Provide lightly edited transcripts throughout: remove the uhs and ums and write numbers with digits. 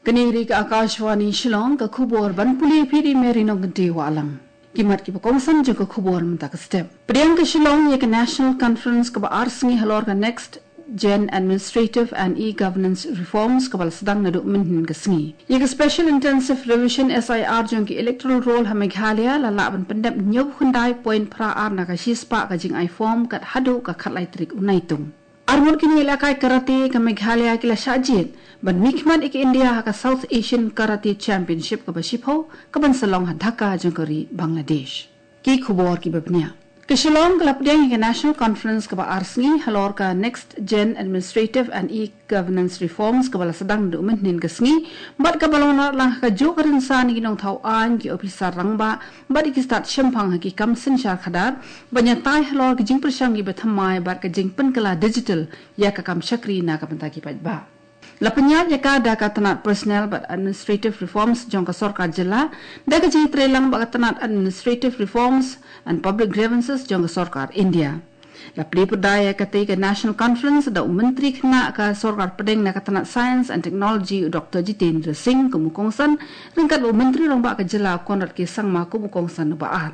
Kaniri ka Akashwani Shillong ka khubor ban puli phiri meri no gante walang kimat ki pakongsan jo ka khubor mta ka step priyan ka Shillong ye ka national conference ka ba arsingi halor ka next gen administrative and e-governance reforms ka bal sadang na do min ka singi ye ka special intensive revision SIR jong ki electoral roll ha Meghalaya la laban pendap nyob hundai point pra ar na ka shispa ka jing I form kat hadu ka khatlai trik unaitung armor kini ilakai karate ka Meghalaya kila shajit ban mikman ik India ha ka South Asian Karate Championship ka bashipho ka ban salong ha Dhaka jangkari Bangladesh ki khubor ki babnya ka Shillong ka lapdeng ka national conference ka ba arsingi halor ka next gen administrative and e-governance reforms ka bala sadang do nin ka sngi bat ka balona lang ka jo ka rin sa ni ginong thau an ki officer rangba bat ki start shampang ha ki kam sin shar khadar banya tai halor ka jing prasang gi bathamai bat ka jing pen kala digital ya ka kam shakri na ka panta ki ba Lapanya jaka da ka tanat personnel but administrative reforms jong ka sarkar jilla da ka ji trelang ba ka tanat administrative reforms and public grievances jong ka sarkar India lapli pudaya ka te ka national conference da menteri khna ka sarkar pedeng na ka tanat science and technology Dr. Jitendra Singh kumukongsan ringkat menteri rong ba ka jilla konrat ke sangma kumukongsan ba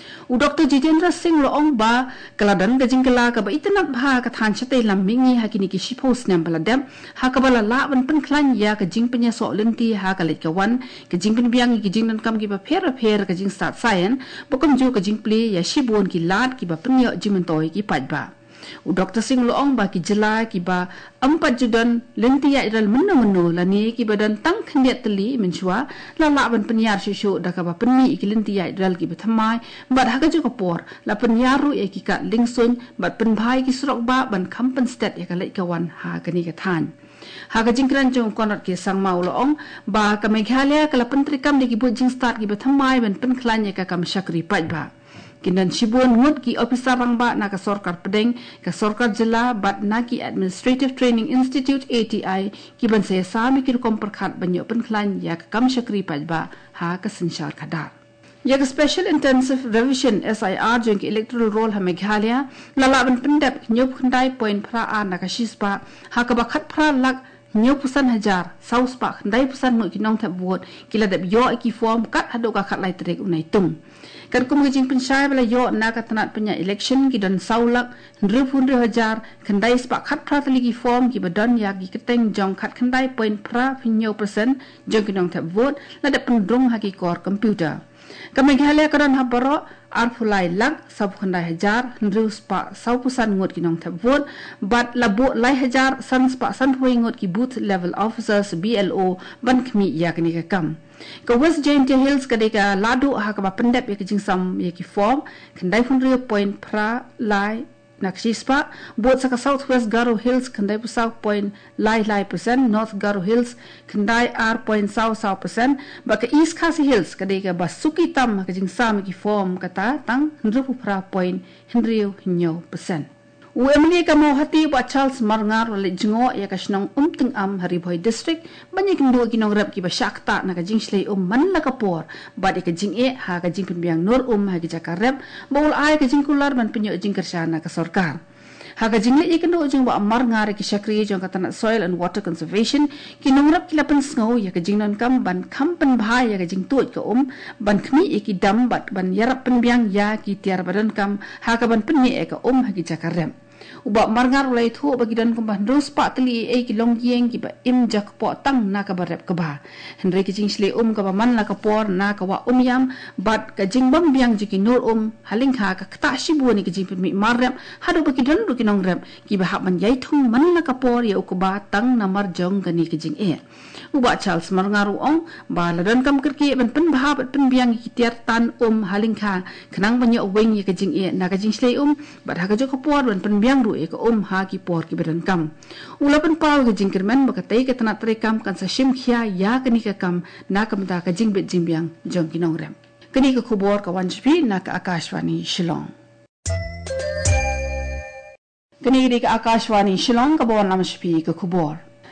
Dr. Jitendra Singh loong ba kaladan gajing kala ka ba itanat bha ka than chate lamingi ha kini ki shipos nem baladam ha ka bala la ban pen klan ya ka jing penya so lenti ha ka let ka wan ka jing pen biang ki jing nan kam ki ba pher ka jing start sayan bokom jo ka jing play ya shibon ki lat ki ba penya jimen toy ki paj ba Dr. Singh loong ba ki jela ki ba ampat judan lenti ya iral menno lani ki badan tang khndiat teli menchua la ban penyar shushu da ka ba penni ki lenti ya iral ki bathamai bat ha ka ju ka por la penyaru e ki ka lingsun bat penbhai ki surok ba ban kampen state ya ka lek ka wan ha ka ni ka than ha ka jingkran jong konat ke sangma loong ba ka Meghalaya ka la pentrikam de ki bu jing start ki bathamai ban pen khlan ya ka kam shakri paj ba Kinan shibun ngut ki officer rangba na ka sarkar pedeng ka sarkar jilla bat na ki Administrative Training Institute ATI ki ban se sami ki kom perkhat banyo penklan ya ka kam shakri pajba ha ka sinshar khadar ya ka special intensive revision SIR jong ki electoral roll ha Meghalaya lala ban pendap nyop khandai point phra a na ka shispa ha ka ba khat phra lak nyop pusan hajar saus pa khandai pusan no ki nong thap vote ki la dab yo ki form kat hado ka khatlai trek unai tung kan kum gijing pensyai bala yo na ka tanat penya election ki dan saulak ndrupun hajar khandai spa khat phra tali ki form ki badan ya ki keteng jong khat khandai point phra pinyo percent jong ki nong thap vote la da pendrong ha ki kor computer ka Meghalaya karan ha baro arphulai lak sab khandai hajar ndru spa saupusan ngot ki nong thap vote bat labo lai hajar san spa san hoi ngot ki booth level officers BLO ban khmi ya ni ka kam ka West Jaintia Hills ka de ka ladu ha ka ba pendap ya ki jingsam ya ki form khandai funri point phra lai nakshispa bot sa ka Southwest Garo Hills khandai pusaw point lai percent North Garo Hills khandai r point saw percent ba ka East Khasi Hills ka de ka basuki tam ka jingsam ki form kata tang ndru phra point hinriu hinyo percent Emily ka mohati ba Charles Marngar wala jingo ya ka shnong tung am Haribhoi district banyak ndo kinong rap ki ba shakta na ka jingshlei man la ka por ba de ka jing ha ka jing pinbiang nur ha ki jaka rap bol ai ka jingkular man pinyo jing kershana ka sarkar ha ka jingle ikno jing ba Marngar ki shakri jong ka tanat soil and water conservation kinong rap ki lapan sngo ya ka jingnon kam ban kampen bhai ya ka jing tuot ka ban khmi ki dam bat ban yarap pinbiang ya ki tiar badan kam ha ka ban pinni ka ha ki jaka rap uba Marngar ulai thu bagi dan kumbah dos pa teli ki long yeng ki ba im jak po tang na ka barep ka ba henry ki jingsle ka ba man la ka por na ka wa yam bat ka jingbam biang jiki nur haling ha ka kta shibu ni ki jing mi marrem hadu bagi dan ru ki nong rem ki ba hak man yai thung man la ka por ya ku ba tang na mar jong ka ni ki jing uba Charles Marngar ong ba la dan kam kirki ban pen ba bat pen biang ki tiar tan haling ha khnang ban ya weng ya ka jing na ka jingsle bat ha ka jo ka por ban pen biang ru ka ha ki por ki badan kam ulapan paw ka jingkerman baka tai ka tanat rekam kan sa shim khia ya kani ka kam na kam ta ka jingbet jimbiang jong kinong rem kani ka khubor ka wanjpi na ka Akashwani Shillong kani ka Akashwani Shillong ka bon namshpi ka khubor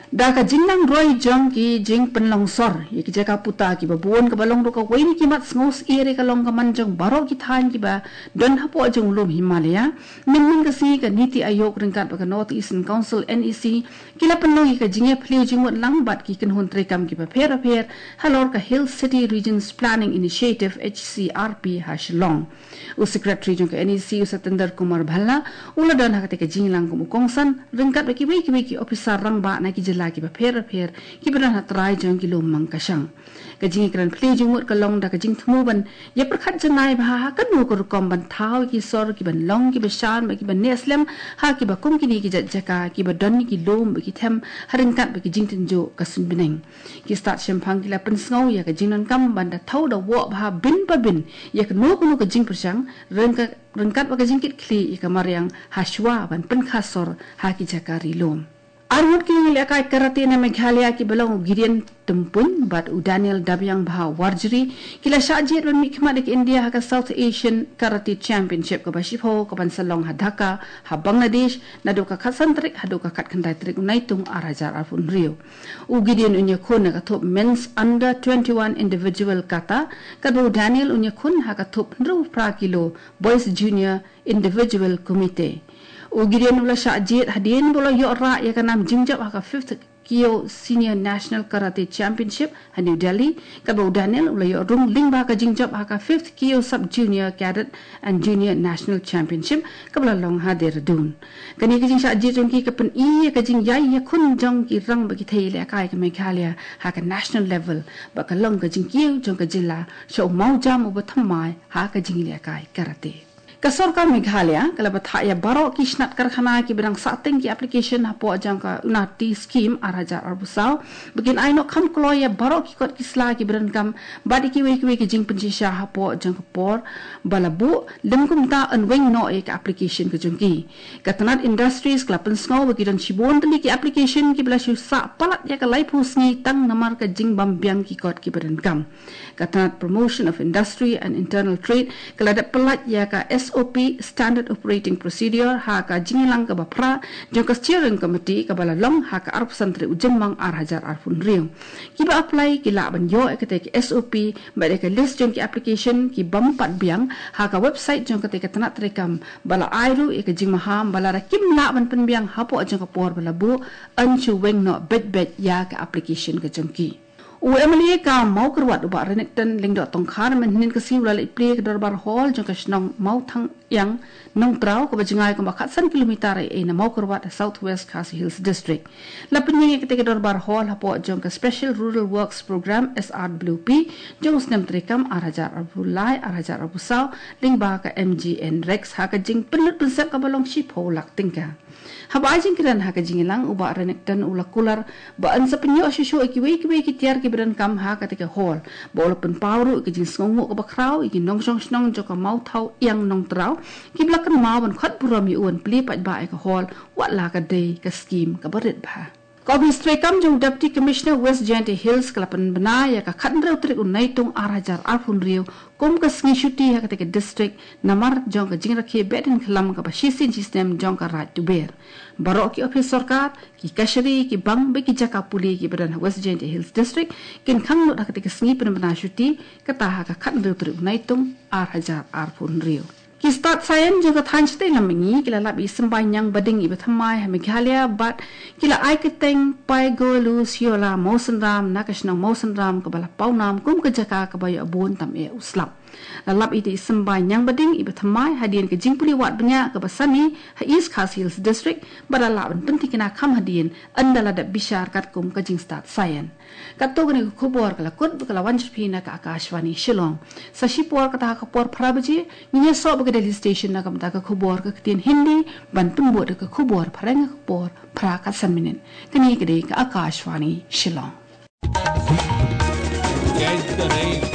Da ka jingnang roi jong ki jing penlongsor ye ki jaka puta ki ba buon ka balong ro ka weni ki mat ngos ere ka long ka manjong baro ki than ki ba don hapo jong lom Himalaya min ka si ka niti ayok ringkat ba ka North Eastern Council NEC kila penlong ka jinge phleu jingwat langbat ki kan hun trekam ki ba pher halor ka Hill City Regions Planning Initiative HCRP ha Shillong u secretary jong ka NEC u Satendra Kumar Bhalla ula don ha ka jinglang kum kongsan ringkat ba ki wiki officer rangba na ki lagi ba pher ki beran hat rai jong ki lom mang kasang ka jing kran phle jing mut ka long da ka jing thmu ban ye prakhat janai ba ka nu ko kom ban thau ki sor ki ban long ki ba shan ba ki ban neslem ha ki ba kum ki ni ki jaka ki ba don ki lom ba ki them haring kat ba ki jing tin jo ka sun bineng ki start shempang ki la pen sngo ya ka jing nan kam ban da thau da wo ba bin pa bin ya ka nu ka jing persang rengkat ba ka jing kit kli ka mariang hashwa ban pen khasor ha ki jaka ri lom Armut ki lekai karate na Meghalaya ki belong Gideon Tumpun but Daniel Dabyang Bha Warjri kila sajit ban mikmat dik India ha South Asian Karate Championship ka Bashipho ka Bansalong ha Dhaka ha Bangladesh na do ka Khatsantrik ha do ka Khat Khandai Trik Naitung Arajar Arfun Rio u Gideon unya khun ka thop men's under 21 individual kata ka do Daniel unya khun ha ka thop 100 kilo boys junior individual committee Gideon ula syajit hadin bola yora ya kanam jingjab ha 5th Kyo Senior National Karate Championship ha New Delhi ka bo Daniel ula yorung lingba ka jingjab ha 5th Kyo Sub Junior Cadet and Junior National Championship ka bola long ha Dehradun kani ka jing syajit jong ki ka pen I ka jing yai ya khun jong ki rang ba ki thei le kai ka Meghalaya ha ka national level ba ka long ka jing kyo jong ka jilla so mau jam ba thamai ha ka jing le kai karate Kasorka Meghalaya kala bathaya baro ki snat karkhana ki bidang sating ki application hapo ajang ka unati scheme arajar arbusau begin aino kham kloya baro ki kot kisla ki bidang kam badi ki we ki jing penjisha hapo ajang ka por balabu lemkum ta anweng no e ka application ka jungki katanat industries kala pensngo bagi dan chibon tali ki application ki bla shu sa palat ya ka laipus ni tang namar ka jing bambyang ki kot ki bidang kam katanat promotion of industry and internal trade kala da pelat ya ka SOP Standard Operating Procedure ha ka jingilang ka bapra jong ka steering committee ka balalong ha ka arp santri ujemang arhajar arfun riung kiba apply kila ban yo ekate ki SOP ba ka list jong ki application ki bampat biang ha ka website jong ka tanat rekam bala airu e ka jingmaham bala rakim la ban penbiang hapo jong ka por bala bu anchu weng no bet ya ka application ka jong ki UMLA ka mau kerwat uba renekten ling dot tongkhar menhin ka siu lalai play ke darbar hall jong ka snong mau thang yang nong trau ka bajengai ka bakhat san kilometer e na mau kerwat Southwest Khasi Hills District lapin yang ke darbar hall hapo jong ka Special Rural Works Program SRWP jong snem trekam arajar arbulai arajar arbusau ling ba ka MGN Rex ha ka jing penut pensep ka balong shipho lak tingka Haba ajing kiran ha ka jingilang uba renekten ula kular ba an sa penyo asyusyo ikiwe ki tiar ki beran kam ha ka tika hall ba ula pen pawru ki jing sngongu ka bakraw iki nong song snong jo ka mau thau yang nong trau ki blakan mau ban khat buram yuan pli pat ba ka hall wat la ka day ka scheme ka barit ba Kobi Strekam jong Deputy Commissioner West Jainti Hills kalapan benaya ka khandra utrik unai tung arajar arfun rio kum ka sngi shuti ha ka tika district namar jong ka jingra ke beden khalam ka bashisin system jong ka right to bear baro ki office sarkar ki kashari ki bang be ki jaka puli ki badan West Jainti Hills District kin khang no ka tika sngi pen bena shuti ka ta ha ka khandra utrik unai tung arajar arfun rio Ki start sayan juga thanjte lamingi kila labi sembayang bading iba thamai ha Meghalaya but kila ai keteng pai go lu siola mosenram nakasnang mosenram kabala paunam kum ke jaka kabaya bon tam e uslam lalap iti sembayang bading iba thamai hadian ke jingpuli wat benya ke basani ha East Khasi Hills District badala ban penting kena kham hadian andala da bishar kat kum ke jing start sayan kato gani khobor kala kut kala wanjpi na ka Akashwani Shillong sa shipor kata ka por phrabaji nya so ke Delhi station na kamta ka khobor ka tin Hindi ban tumbo ka khobor pharang ka por phra ka sanminin kani ke ka Akashwani Shillong